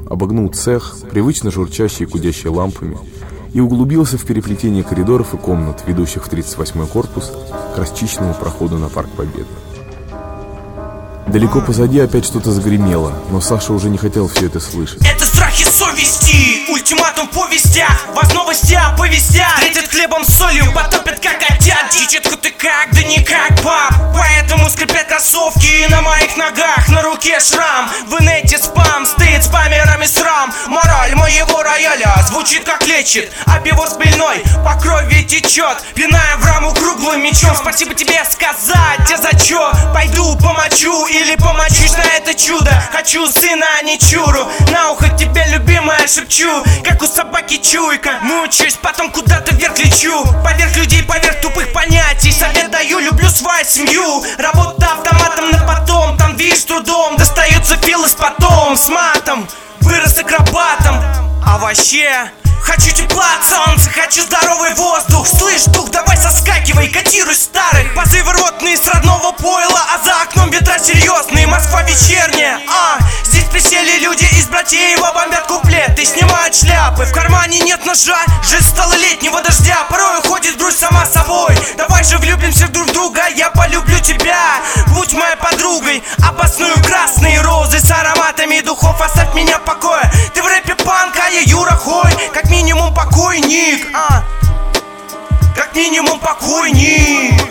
обогнул цех, привычно журчащий и гудящий лампами, и углубился в переплетение коридоров и комнат, ведущих в 38-й корпус, к расчищенному проходу на Парк Победы. Далеко позади опять что-то загремело, но Саша уже не хотел все это слышать. Это страхи совести, ультиматум в повестях, вас новости оповестят, встретят хлебом с солью, потопят как котят. Дичетку ты как, да не как пап, поэтому скрипят кроссовки на моих ногах, на руке шрам. В инете спам, стоит спамерами срам. Мораль моего рояля звучит как лечит, а пиво с пыльной по крови течет, пиная в раму круглым мечом. Спасибо тебе сказать, а за чё? Пойду помочу или помочусь на это чудо. Хочу сына, а не чуру, на ухо тебе, любимая, шепчу, как у собаки чуйка. Мучаюсь, потом куда-то вверх лечу, поверх людей, поверх тупых понятий. Совет даю, люблю свою семью, работа автоматом на потом, там видишь трудом, достается фил из потом, с матом, вырос акробатом. А вообще... хочу тепла от солнца, хочу здоровый воздух. Слышь, дух, давай соскакивай, котируй старых. Позывы ротные с родного пойла, а за окном ветра серьезные. Москва вечерняя, здесь присели люди из Братеева, бомбят куплеты, снимают шляпы. В кармане нет ножа, жизнь стала летнего дождя, порой уходит грусть сама собой. Давай же влюбимся друг в друга, я полюблю тебя, будь моей подругой. Обосную красные розы с ароматами духов, оставь меня в покое. Ты в рэпе панк, а я Юра Хой. Как минимум покойник, как минимум покойник.